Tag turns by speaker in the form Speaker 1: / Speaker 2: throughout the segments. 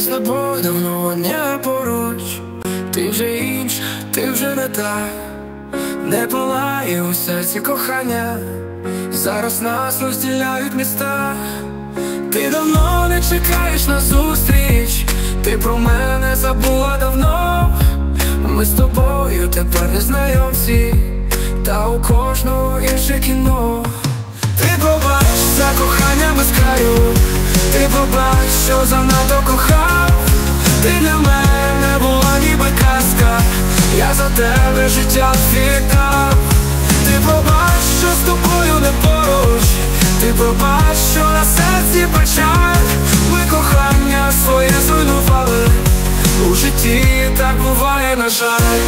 Speaker 1: тобою давно не поруч. Ти вже інша, ти вже не та. Не палає у серці кохання, зараз нас розділяють міста. Ти давно не чекаєш на зустріч, ти про мене забула давно. Ми з тобою тепер незнайомці, та у кожного інше кіно. Ти пробач за кохання без краю, ти пробач, що занадто кохав. Ти для мене була ніби казка, я за тебе життя віддав. Ти пробач, що з тобою не поруч, ти пробач, що на серці печаль. Ми кохання своє зруйнували, у житті так буває, на жаль.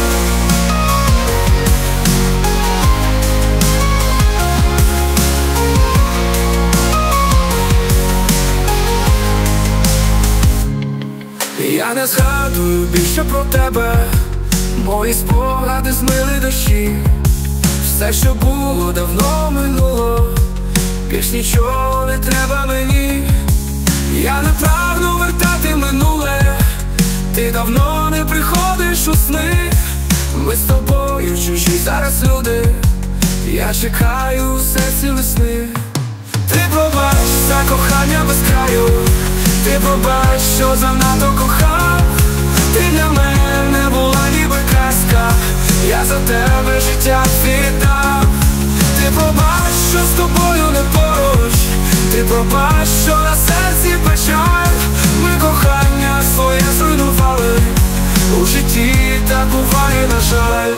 Speaker 1: Я не згадую більше про тебе, мої спогади змили дощі. Все, що було, давно минуло, більш нічого не треба мені. Я не прагну вертати минуле, ти давно не приходиш у сни. Ми з тобою чужі зараз люди, я чекаю у серці весни. Ти пробач за кохання без краю, ти пробач, що занадто кохав. Ти для мене була ніби казка, я за тебе життя віддав. Ти пробач, що з тобою не поруч, ти пробач, що на серці печаль. Ми кохання своє зруйнували, у житті так буває, на жаль.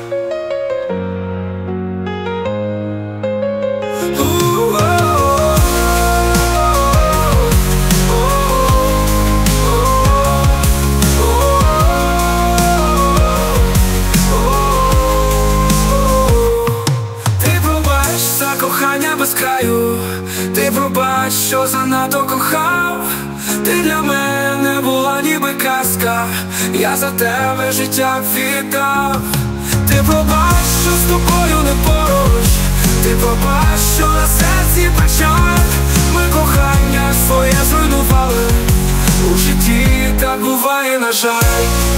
Speaker 1: Кохання без краю, ти пробач, що занадто кохав. Ти для мене була ніби казка, я за тебе життя віддав. Ти пробач, що з тобою не поруч, ти пробач, що на серці печаль. Ми кохання своє зруйнували, у житті так буває, на жаль.